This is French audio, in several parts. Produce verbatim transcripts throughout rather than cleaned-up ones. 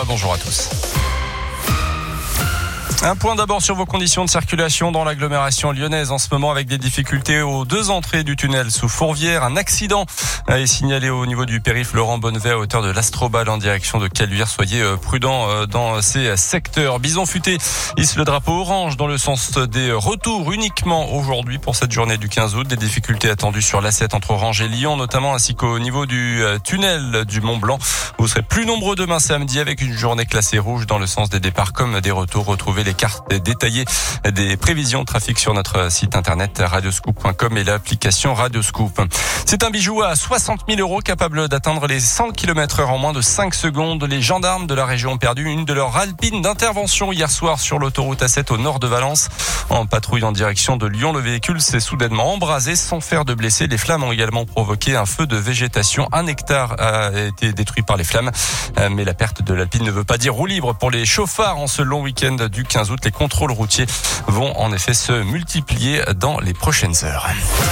Thomas, bonjour à tous. Un point d'abord sur vos conditions de circulation dans l'agglomération lyonnaise en ce moment avec des difficultés aux deux entrées du tunnel sous Fourvière. Un accident est signalé au niveau du périph' Laurent Bonnevet à hauteur de l'Astrobal en direction de Caluire. Soyez prudents dans ces secteurs. Bison Futé hisse le drapeau orange dans le sens des retours uniquement aujourd'hui pour cette journée du quinze août. Des difficultés attendues sur l'A sept entre Orange et Lyon notamment ainsi qu'au niveau du tunnel du Mont Blanc. Vous serez plus nombreux demain samedi avec une journée classée rouge dans le sens des départs comme des retours. Retrouvez les cartes détaillées des prévisions de trafic sur notre site internet radioscoop point com et l'application Radioscoop. C'est un bijou à soixante mille euros capable d'atteindre les cent kilomètres heure en moins de cinq secondes. Les gendarmes de la région ont perdu une de leurs alpines d'intervention hier soir sur l'autoroute A sept au nord de Valence. En patrouille en direction de Lyon, le véhicule s'est soudainement embrasé sans faire de blessés. Les flammes ont également provoqué un feu de végétation. Un hectare a été détruit par les flammes. Mais la perte de l'alpine ne veut pas dire roue libre pour les chauffards en ce long week-end du quinze août. Les contrôles routiers vont en effet se multiplier dans les prochaines heures.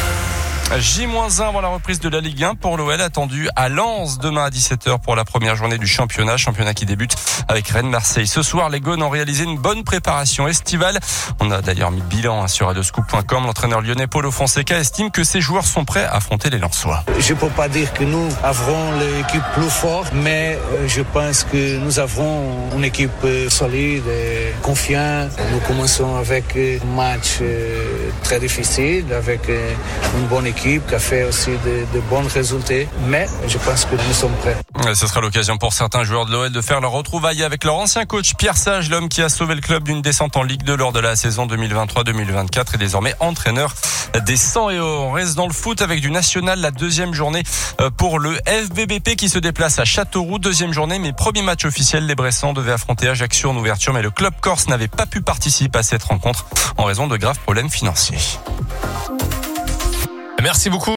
J un avant la reprise de la Ligue un pour l'O L attendu à Lens demain à dix-sept heures pour la première journée du championnat. Championnat qui débute avec Rennes-Marseille. Ce soir, les Gones ont réalisé une bonne préparation estivale. On a d'ailleurs mis le bilan sur radioscoop point com. L'entraîneur lyonnais Paulo Fonseca estime que ses joueurs sont prêts à affronter les Lensois. Je ne peux pas dire que nous avons l'équipe plus forte, mais je pense que nous avons une équipe solide et confiante. Nous commençons avec un match très difficile, avec une bonne équipe qui a fait aussi de, de bons résultats, mais je pense que nous sommes prêts. Ce sera l'occasion pour certains joueurs de l'O L de faire leur retrouvaille avec leur ancien coach Pierre Sage, l'homme qui a sauvé le club d'une descente en Ligue deux lors de la saison deux mille vingt-trois deux mille vingt-quatre et désormais entraîneur des cent et or. On reste dans le foot avec du national, la deuxième journée pour le F B B P qui se déplace à Châteauroux. Deuxième journée, mais premier match officiel, les Bressans devaient affronter Ajaccio en ouverture, mais le club corse n'avait pas pu participer à cette rencontre en raison de graves problèmes financiers. Merci beaucoup.